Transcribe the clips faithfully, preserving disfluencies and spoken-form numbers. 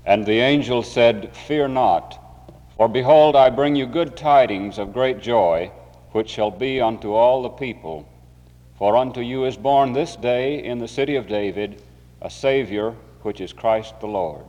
And the angel said, Fear not, for behold, I bring you good tidings of great joy, which shall be unto all the people. For unto you is born this day in the city of David a Savior, which is Christ the Lord.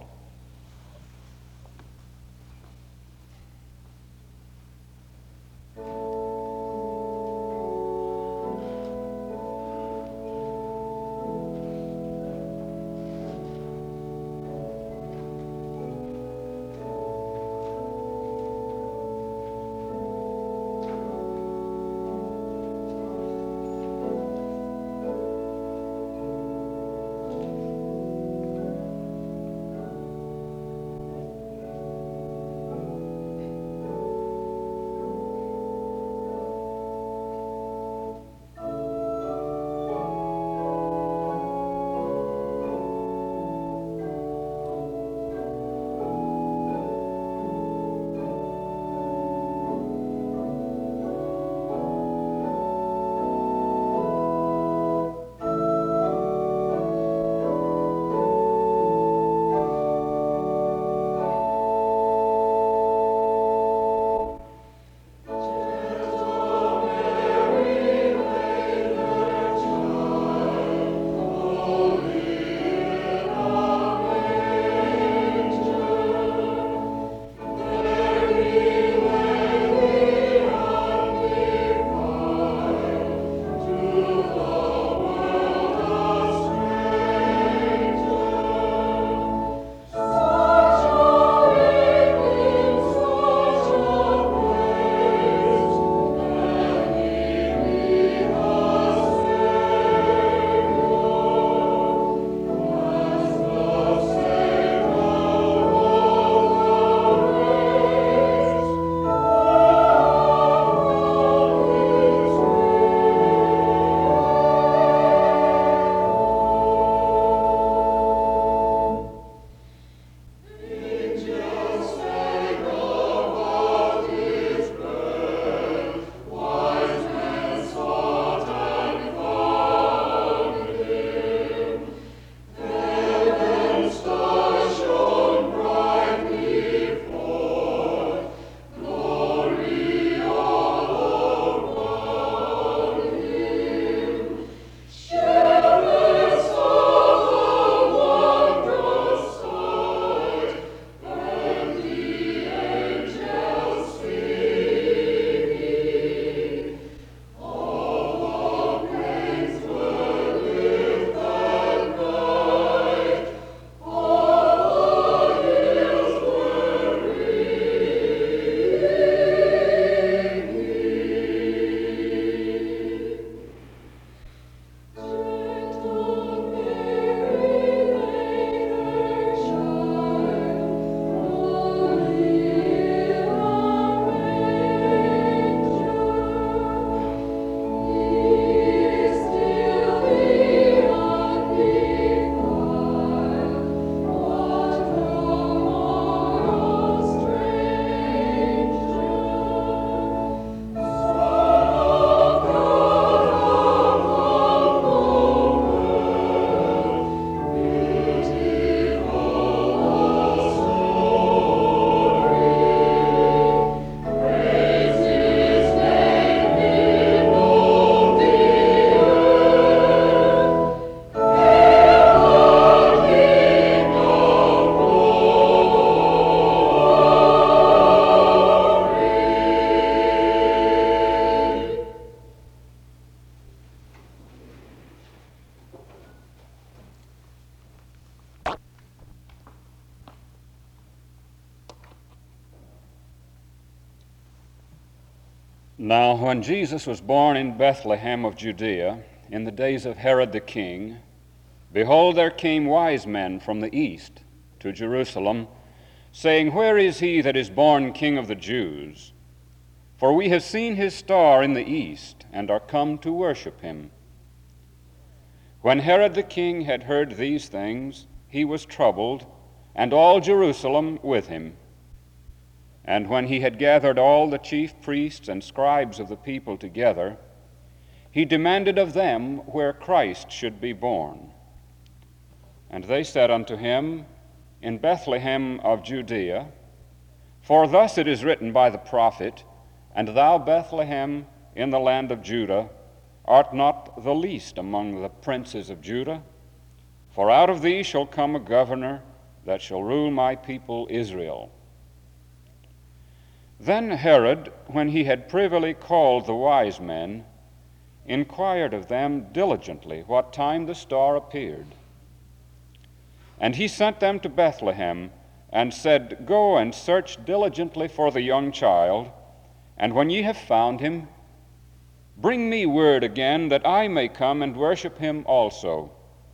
Now, when Jesus was born in Bethlehem of Judea, in the days of Herod the king, behold, there came wise men from the east to Jerusalem, saying, Where is he that is born King of the Jews? For we have seen his star in the east, and are come to worship him. When Herod the king had heard these things, he was troubled, and all Jerusalem with him. And when he had gathered all the chief priests and scribes of the people together, he demanded of them where Christ should be born. And they said unto him, in Bethlehem of Judea, for thus it is written by the prophet, And thou, Bethlehem, in the land of Judah, art not the least among the princes of Judah, for out of thee shall come a governor that shall rule my people Israel. Then Herod, when he had privily called the wise men, inquired of them diligently what time the star appeared. And he sent them to Bethlehem, and said, Go and search diligently for the young child, and when ye have found him, bring me word again, that I may come and worship him also.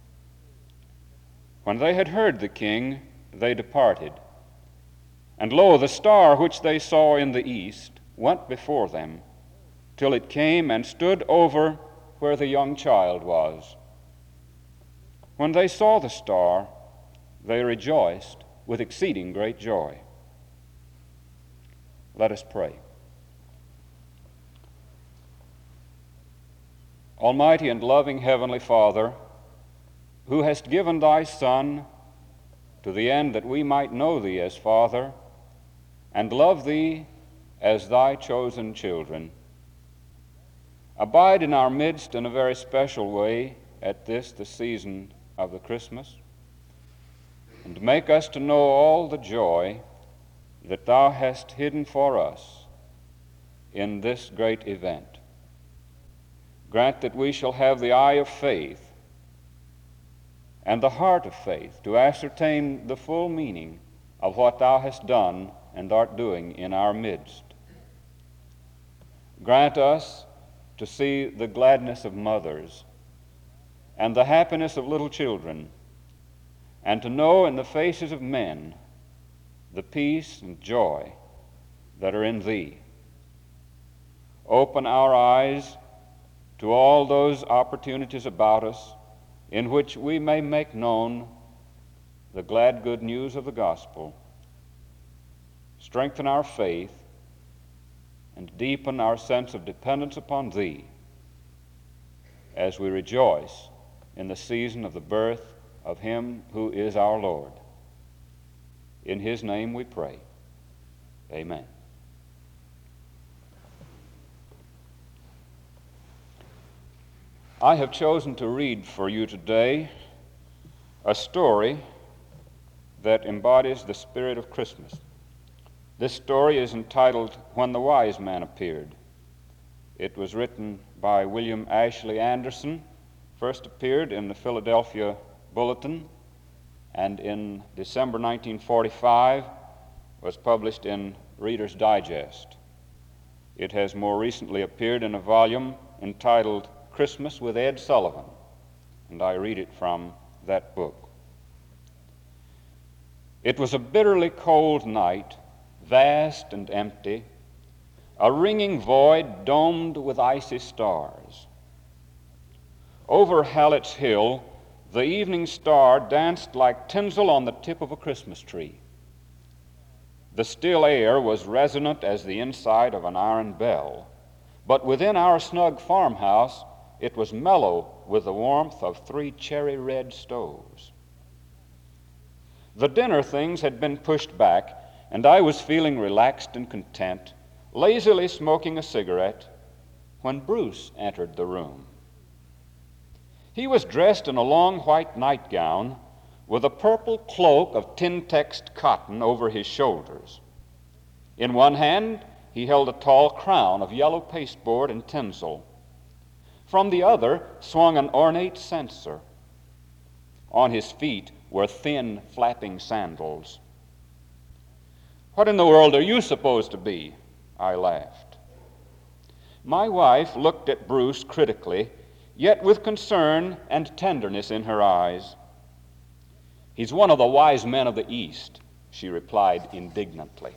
When they had heard the king, they departed. And lo, the star which they saw in the east went before them, till it came and stood over where the young child was. When they saw the star, they rejoiced with exceeding great joy. Let us pray. Almighty and loving Heavenly Father, who hast given thy Son to the end that we might know thee as Father and love thee as thy chosen children, abide in our midst in a very special way at this, the season of the Christmas, and make us to know all the joy that thou hast hidden for us in this great event. Grant that we shall have the eye of faith and the heart of faith to ascertain the full meaning of what thou hast done and art doing in our midst. Grant us to see the gladness of mothers and the happiness of little children, and to know in the faces of men the peace and joy that are in thee. Open our eyes to all those opportunities about us in which we may make known the glad good news of the gospel. Strengthen our faith and deepen our sense of dependence upon thee as we rejoice in the season of the birth of him who is our Lord. In his name we pray. Amen. I have chosen to read for you today a story that embodies the spirit of Christmas. This story is entitled When the Wise Man Appeared. It was written by William Ashley Anderson, first appeared in the Philadelphia Bulletin, and in December nineteen forty-five was published in Reader's Digest. It has more recently appeared in a volume entitled Christmas with Ed Sullivan, and I read it from that book. It was a bitterly cold night, vast and empty, a ringing void domed with icy stars. Over Hallett's Hill, the evening star danced like tinsel on the tip of a Christmas tree. The still air was resonant as the inside of an iron bell, but within our snug farmhouse, it was mellow with the warmth of three cherry-red stoves. The dinner things had been pushed back, and I was feeling relaxed and content, lazily smoking a cigarette, when Bruce entered the room. He was dressed in a long white nightgown with a purple cloak of tin-texed cotton over his shoulders. In one hand, he held a tall crown of yellow pasteboard and tinsel. From the other swung an ornate censer. On his feet were thin, flapping sandals. "What in the world are you supposed to be?" I laughed. My wife looked at Bruce critically, yet with concern and tenderness in her eyes. "He's one of the wise men of the East," she replied indignantly.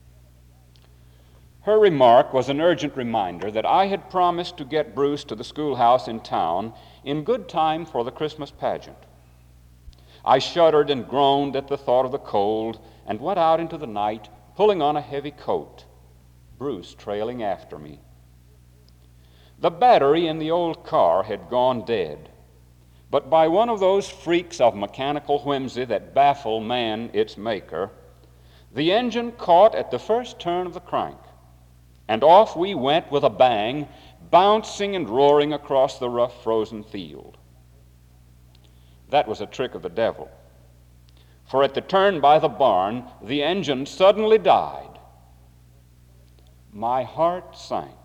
Her remark was an urgent reminder that I had promised to get Bruce to the schoolhouse in town in good time for the Christmas pageant. I shuddered and groaned at the thought of the cold and went out into the night, pulling on a heavy coat, Bruce trailing after me. The battery in the old car had gone dead, but by one of those freaks of mechanical whimsy that baffle man its maker, the engine caught at the first turn of the crank, and off we went with a bang, bouncing and roaring across the rough frozen field. That was a trick of the devil, for at the turn by the barn, the engine suddenly died. My heart sank.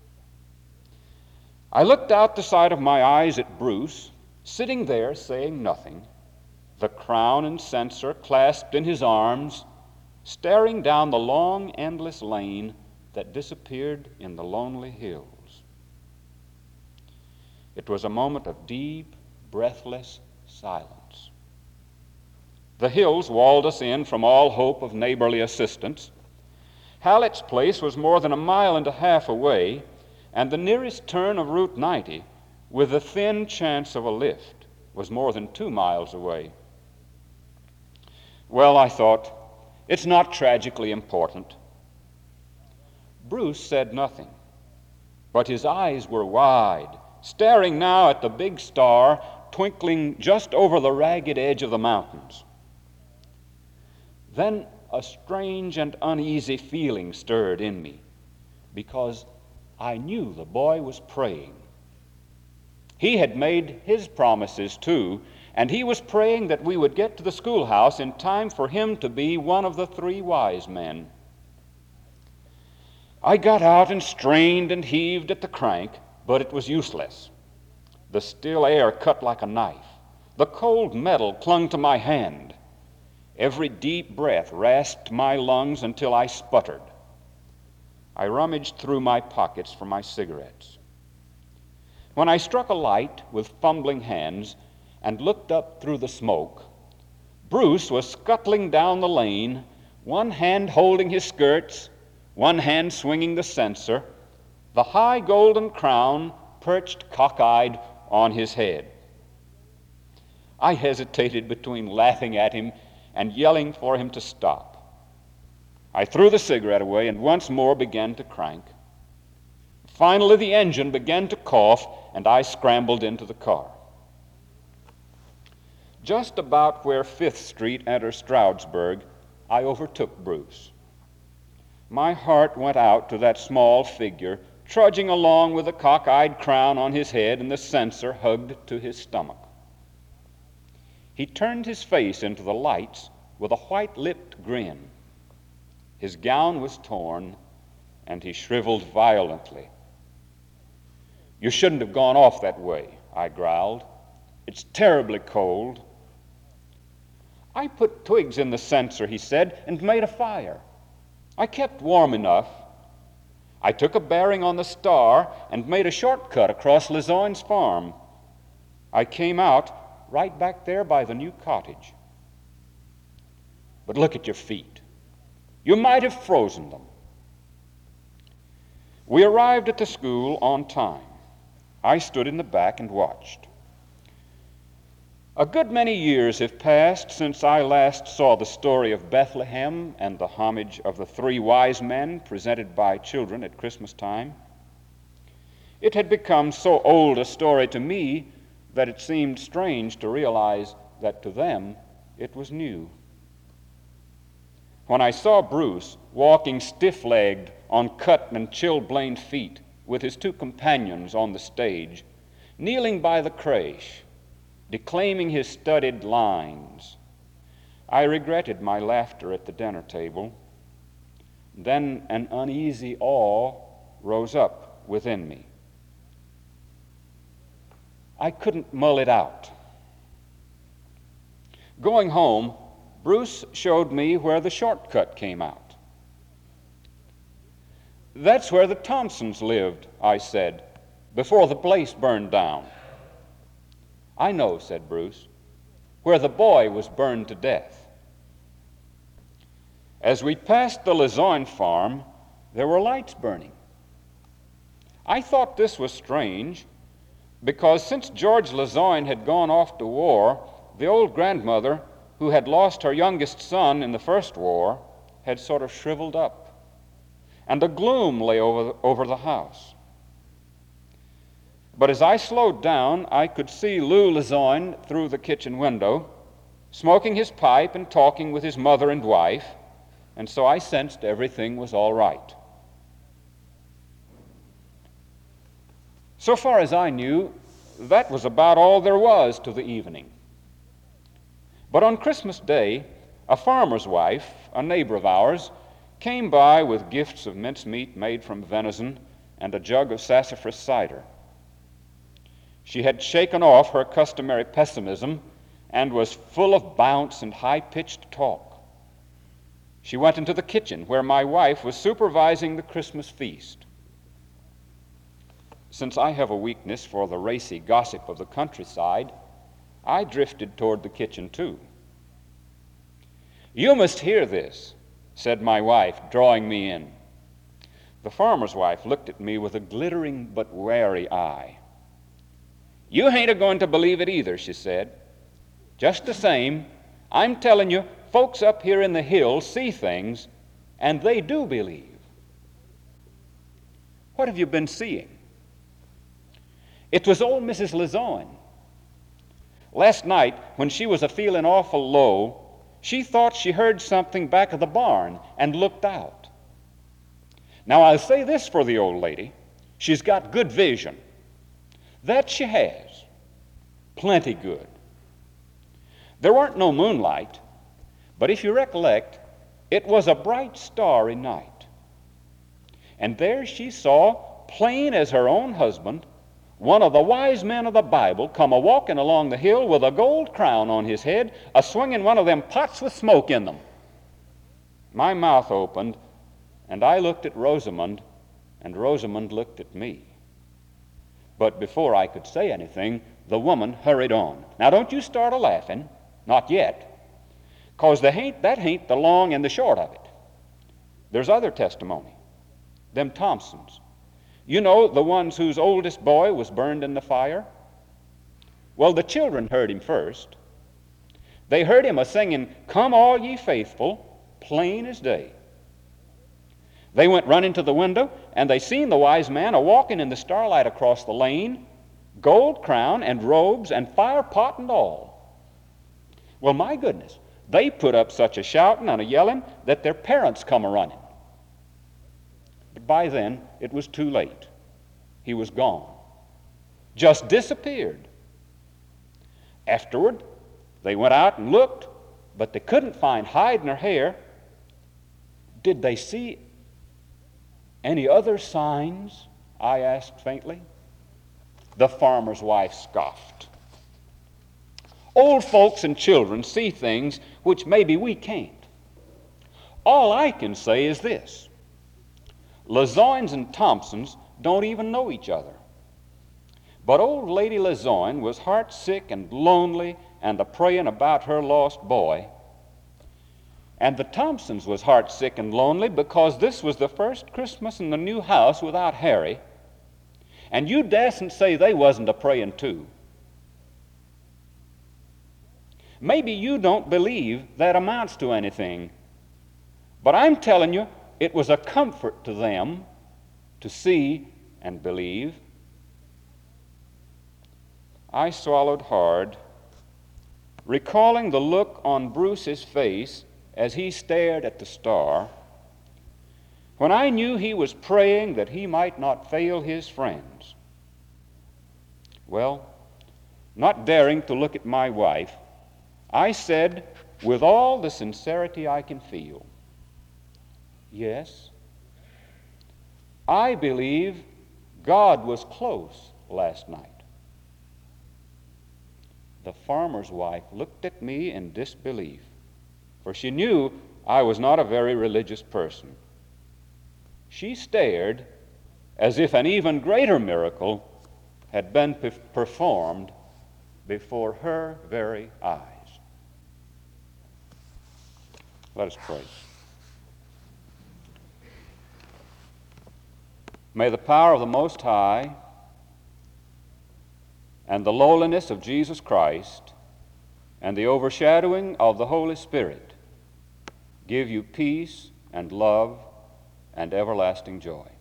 I looked out the side of my eyes at Bruce, sitting there saying nothing, the crown and censer clasped in his arms, staring down the long, endless lane that disappeared in the lonely hills. It was a moment of deep, breathless silence. The hills walled us in from all hope of neighborly assistance. Hallett's place was more than a mile and a half away, and the nearest turn of Route ninety, with a thin chance of a lift, was more than two miles away. Well, I thought, it's not tragically important. Bruce said nothing, but his eyes were wide, staring now at the big star twinkling just over the ragged edge of the mountains. Then a strange and uneasy feeling stirred in me, because I knew the boy was praying. He had made his promises too, and he was praying that we would get to the schoolhouse in time for him to be one of the three wise men. I got out and strained and heaved at the crank, but it was useless. The still air cut like a knife. The cold metal clung to my hand. Every deep breath rasped my lungs until I sputtered. I rummaged through my pockets for my cigarettes. When I struck a light with fumbling hands and looked up through the smoke, Bruce was scuttling down the lane, one hand holding his skirts, one hand swinging the censer, the high golden crown perched cockeyed on his head. I hesitated between laughing at him and yelling for him to stop. I threw the cigarette away and once more began to crank. Finally, the engine began to cough, and I scrambled into the car. Just about where Fifth Street enters Stroudsburg, I overtook Bruce. My heart went out to that small figure, trudging along with the cockeyed crown on his head and the censer hugged to his stomach. He turned his face into the lights with a white-lipped grin. His gown was torn, and he shriveled violently. "You shouldn't have gone off that way," I growled. "It's terribly cold." "I put twigs in the censer," he said, "and made a fire. I kept warm enough. I took a bearing on the star and made a shortcut across Lezoine's farm. I came out right back there by the new cottage. But look at your feet. You might have frozen them." We arrived at the school on time. I stood in the back and watched. A good many years have passed since I last saw the story of Bethlehem and the homage of the three wise men presented by children at Christmas time. It had become so old a story to me that it seemed strange to realize that to them it was new. When I saw Bruce walking stiff-legged on cut and chill-blained feet with his two companions on the stage, kneeling by the creche, declaiming his studied lines, I regretted my laughter at the dinner table. Then an uneasy awe rose up within me. I couldn't mull it out. Going home, Bruce showed me where the shortcut came out. "That's where the Thompsons lived," I said, "before the place burned down." "I know," said Bruce, "where the boy was burned to death." As we passed the Lezoine farm, there were lights burning. I thought this was strange, because since George Lezoine had gone off to war, the old grandmother, who had lost her youngest son in the first war, had sort of shriveled up, and a gloom lay over, over the house. But as I slowed down, I could see Lou Lazogne through the kitchen window, smoking his pipe and talking with his mother and wife, and so I sensed everything was all right. So far as I knew, that was about all there was to the evening. But on Christmas Day, a farmer's wife, a neighbor of ours, came by with gifts of mincemeat made from venison and a jug of sassafras cider. She had shaken off her customary pessimism and was full of bounce and high-pitched talk. She went into the kitchen where my wife was supervising the Christmas feast. Since I have a weakness for the racy gossip of the countryside, I drifted toward the kitchen too. "You must hear this," said my wife, drawing me in. The farmer's wife looked at me with a glittering but wary eye. "You ain't a-going to believe it either," she said. "Just the same, I'm telling you, folks up here in the hills see things, and they do believe." "What have you been seeing?" "It was old Missus Lazogne. Last night, when she was a-feeling awful low, she thought she heard something back of the barn and looked out. Now, I'll say this for the old lady. She's got good vision. That she has. Plenty good. There weren't no moonlight, but if you recollect, it was a bright starry night. And there she saw, plain as her own husband, one of the wise men of the Bible come a-walking along the hill with a gold crown on his head, a-swinging one of them pots with smoke in them. My mouth opened, and I looked at Rosamond, and Rosamond looked at me. But before I could say anything, the woman hurried on. Now, don't you start a-laughing, not yet, 'cause that ain't, that ain't the long and the short of it. There's other testimony. Them Thompsons. You know, the ones whose oldest boy was burned in the fire? Well, the children heard him first. They heard him a-singing, 'Come all ye faithful,' plain as day. They went running to the window, and they seen the wise man a-walking in the starlight across the lane, gold crown and robes and fire pot and all. Well, my goodness, they put up such a shouting and a yelling that their parents come a-running. But by then, it was too late. He was gone. Just disappeared. Afterward, they went out and looked, but they couldn't find hide nor hair. Did they see any other signs? I asked faintly. The farmer's wife scoffed. Old folks and children see things which maybe we can't. All I can say is this. Lazognes and Thompsons don't even know each other. But old Lady Lazogne was heart-sick and lonely and a-praying about her lost boy. And the Thompsons was heart-sick and lonely because this was the first Christmas in the new house without Harry. And you dasn't say they wasn't a-praying too. Maybe you don't believe that amounts to anything, but I'm telling you, it was a comfort to them to see and believe. I swallowed hard, recalling the look on Bruce's face as he stared at the star, when I knew he was praying that he might not fail his friends. Well, not daring to look at my wife, I said, with all the sincerity I can feel, "Yes, I believe God was close last night." The farmer's wife looked at me in disbelief, for she knew I was not a very religious person. She stared as if an even greater miracle had been pe- performed before her very eyes. Let us pray. May the power of the Most High and the lowliness of Jesus Christ and the overshadowing of the Holy Spirit give you peace and love and everlasting joy.